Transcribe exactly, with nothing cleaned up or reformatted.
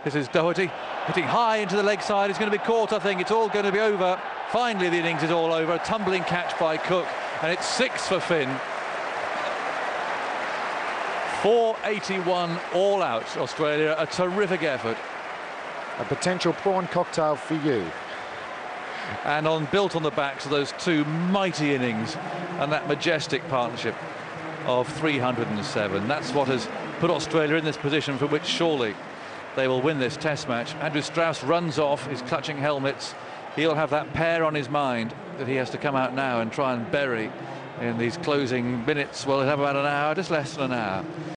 This is Doherty hitting high into the leg side. He's going to be caught, I think. It's all going to be over. Finally, the innings is all over. A tumbling catch by Cook, and it's six for Finn. four eighty-one all out, Australia. A terrific effort. A potential prawn cocktail for you. And on built on the backs of those two mighty innings and that majestic partnership of three hundred and seven. That's what has put Australia in this position for which surely they will win this test match. Andrew Strauss runs off, his clutching helmets. He'll have that pair on his mind that he has to come out now and try and bury in these closing minutes. Well, he'll have about an hour, just less than an hour.